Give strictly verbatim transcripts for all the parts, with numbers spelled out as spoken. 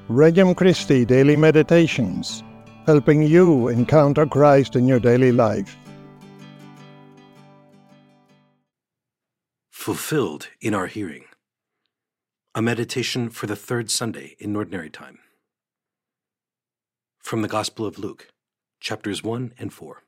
Regnum Christi Daily Meditations, helping you encounter Christ in your daily life. Fulfilled in our hearing. A meditation for the third Sunday in Ordinary Time. From the Gospel of Luke, chapters one and four.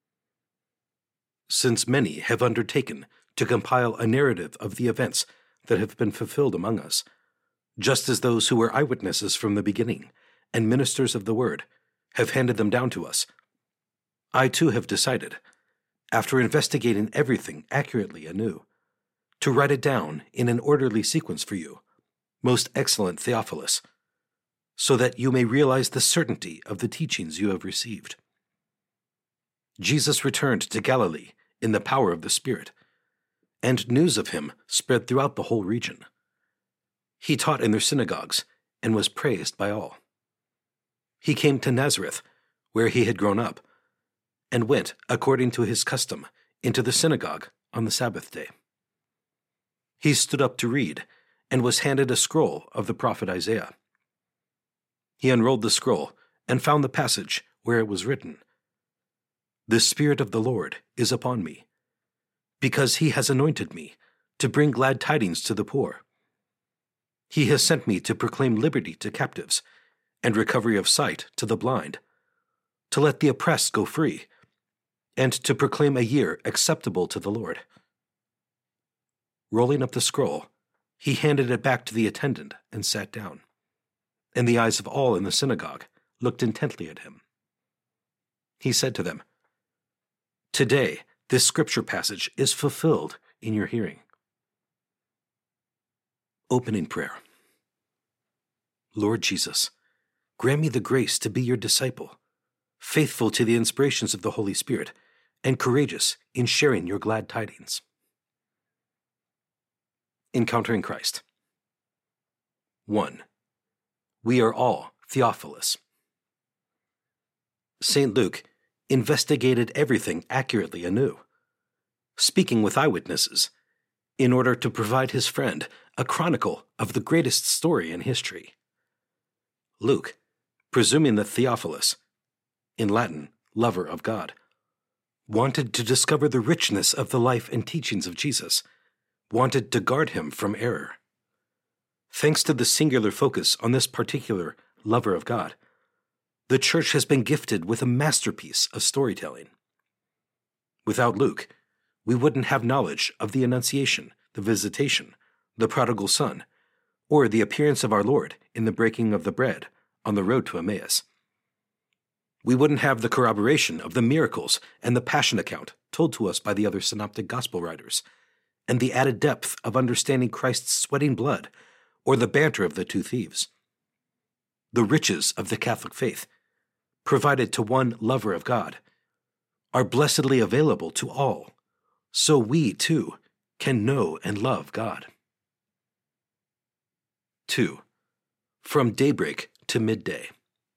Since many have undertaken to compile a narrative of the events that have been fulfilled among us, just as those who were eyewitnesses from the beginning and ministers of the word have handed them down to us, I too have decided, after investigating everything accurately anew, to write it down in an orderly sequence for you, most excellent Theophilus, so that you may realize the certainty of the teachings you have received. Jesus returned to Galilee in the power of the Spirit, and news of him spread throughout the whole region. He taught in their synagogues and was praised by all. He came to Nazareth, where he had grown up, and went, according to his custom, into the synagogue on the Sabbath day. He stood up to read, and was handed a scroll of the prophet Isaiah. He unrolled the scroll and found the passage where it was written, "The Spirit of the Lord is upon me, because he has anointed me to bring glad tidings to the poor. He has sent me to proclaim liberty to captives and recovery of sight to the blind, to let the oppressed go free, and to proclaim a year acceptable to the Lord." Rolling up the scroll, he handed it back to the attendant and sat down, and the eyes of all in the synagogue looked intently at him. He said to them, "Today this scripture passage is fulfilled in your hearing." Opening prayer. Lord Jesus, grant me the grace to be your disciple, faithful to the inspirations of the Holy Spirit, and courageous in sharing your glad tidings. Encountering Christ. one. We are all Theophilus. Saint Luke investigated everything accurately anew, speaking with eyewitnesses, in order to provide his friend a chronicle of the greatest story in history. Luke, presuming that Theophilus, in Latin, lover of God, wanted to discover the richness of the life and teachings of Jesus, wanted to guard him from error. Thanks to the singular focus on this particular lover of God, the Church has been gifted with a masterpiece of storytelling. Without Luke, we wouldn't have knowledge of the Annunciation, the Visitation, the Prodigal Son, or the appearance of our Lord in the breaking of the bread on the road to Emmaus. We wouldn't have the corroboration of the miracles and the Passion account told to us by the other synoptic gospel writers, and the added depth of understanding Christ's sweating blood, or the banter of the two thieves. The riches of the Catholic faith, provided to one lover of God, are blessedly available to all, so we, too, can know and love God. two. From daybreak to midday.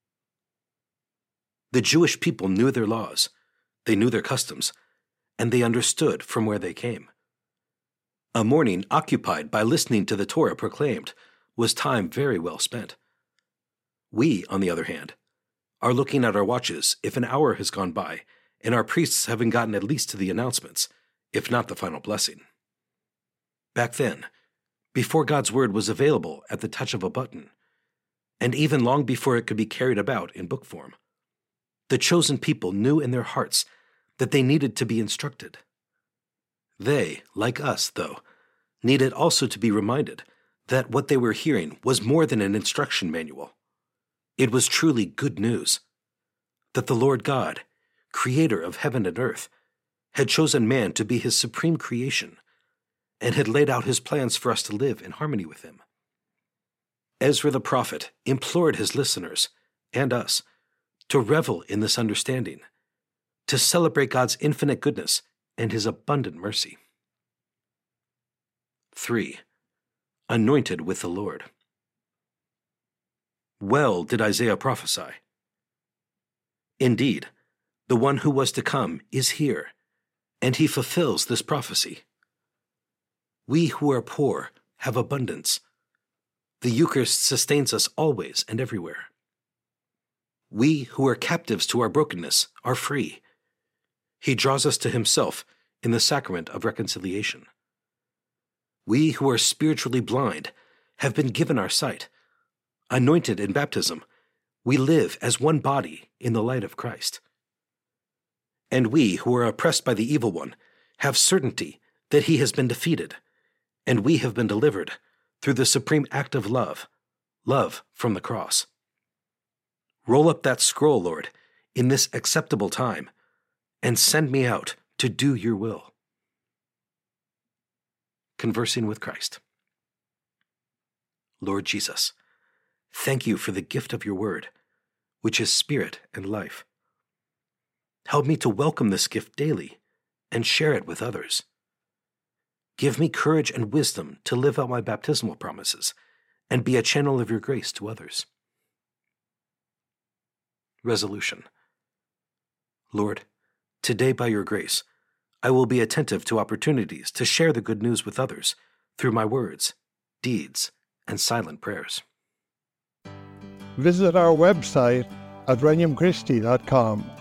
The Jewish people knew their laws, they knew their customs, and they understood from where they came. A morning occupied by listening to the Torah proclaimed was time very well spent. We, on the other hand, are looking at our watches if an hour has gone by and our priests haven't gotten at least to the announcements, if not the final blessing. Back then, before God's word was available at the touch of a button, and even long before it could be carried about in book form, the chosen people knew in their hearts that they needed to be instructed. They, like us, though, needed also to be reminded that what they were hearing was more than an instruction manual. It was truly good news, that the Lord God, creator of heaven and earth, had chosen man to be his supreme creation, and had laid out his plans for us to live in harmony with him. Ezra the prophet implored his listeners, and us, to revel in this understanding, to celebrate God's infinite goodness and his abundant mercy. three. Anointed with the Lord. Well did Isaiah prophesy. Indeed, the one who was to come is here, and he fulfills this prophecy. We who are poor have abundance. The Eucharist sustains us always and everywhere. We who are captives to our brokenness are free. He draws us to himself in the sacrament of reconciliation. We who are spiritually blind have been given our sight. Anointed in baptism, we live as one body in the light of Christ. And we who are oppressed by the evil one have certainty that he has been defeated, and we have been delivered through the supreme act of love, love from the cross. Roll up that scroll, Lord, in this acceptable time, and send me out to do your will. Conversing with Christ. Lord Jesus, thank you for the gift of your word, which is spirit and life. Help me to welcome this gift daily and share it with others. Give me courage and wisdom to live out my baptismal promises and be a channel of your grace to others. Resolution. Lord, today by your grace, I will be attentive to opportunities to share the good news with others through my words, deeds, and silent prayers. Visit our website at regnum christi dot com